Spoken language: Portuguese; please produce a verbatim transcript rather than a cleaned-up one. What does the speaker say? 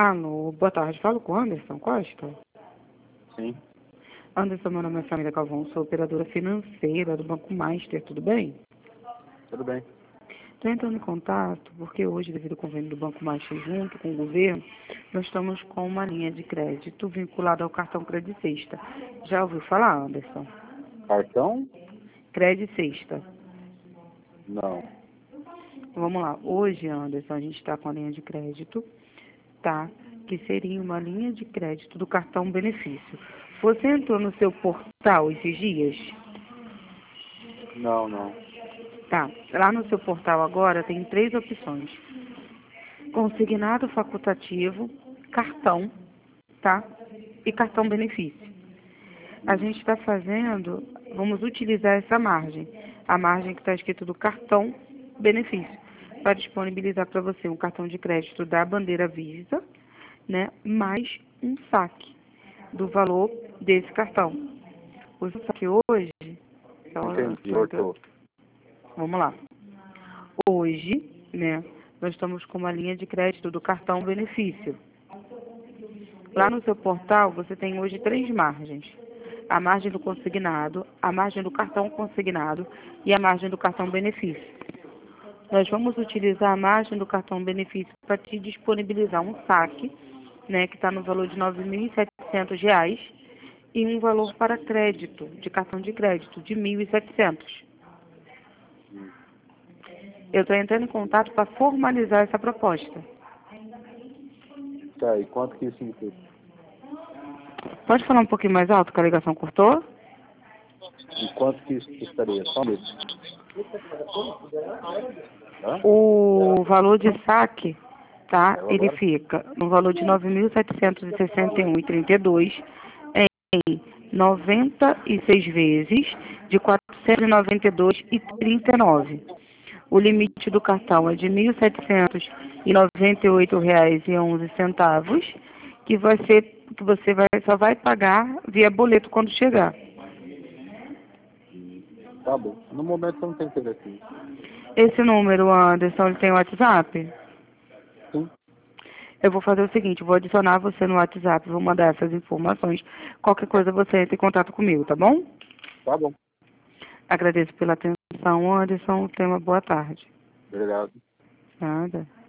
Alô, boa tarde. Falo com Anderson Costa? Sim. Anderson, meu nome é Samira Calvão, sou operadora financeira do Banco Master, tudo bem? Tudo bem. Estou entrando em contato porque hoje, devido ao convênio do Banco Master junto com o governo, nós estamos com uma linha de crédito vinculada ao cartão Credit Sexta. Já ouviu falar, Anderson? Cartão? Credit Sexta. Não. Vamos lá. Hoje, Anderson, a gente está com a linha de crédito, tá? Que seria uma linha de crédito do cartão benefício. Você entrou no seu portal esses dias? Não, não. Tá. Lá no seu portal agora tem três opções. Consignado facultativo, cartão, tá? E cartão benefício. A gente está fazendo, vamos utilizar essa margem, a margem que está escrito do cartão benefício, para disponibilizar para você um cartão de crédito da bandeira Visa, né, mais um saque do valor desse cartão. O saque hoje, Entendi, cortou. vamos lá. Hoje, né, nós estamos com uma linha de crédito do cartão benefício. Lá no seu portal, você tem hoje três margens. A margem do consignado, a margem do cartão consignado e a margem do cartão benefício. Nós vamos utilizar a margem do cartão benefício para te disponibilizar um saque, né, que está no valor de nove mil e setecentos reais e um valor para crédito, de cartão de crédito, de mil e setecentos. Eu estou entrando em contato para formalizar essa proposta. Tá, e quanto que isso implica? Pode falar um pouquinho mais alto, que a ligação cortou? E quanto que isso custaria? Só um minuto. Hã? O valor de saque, tá? Eu Ele agora? fica no valor de nove mil setecentos e sessenta e um vírgula trinta e dois em noventa e seis vezes de quatrocentos e noventa e dois vírgula trinta e nove. O limite do cartão é de mil setecentos e noventa e oito reais e onze centavos, que vai ser, que você vai, só vai pagar via boleto quando chegar. Tá bom. No momento eu não tenho interesse. Esse número, Anderson, ele tem WhatsApp? Sim. Eu vou fazer o seguinte, vou adicionar você no WhatsApp, vou mandar essas informações. Qualquer coisa você entra em contato comigo, tá bom? Tá bom. Agradeço pela atenção, Anderson. Tenha uma boa tarde. Obrigado. Nada.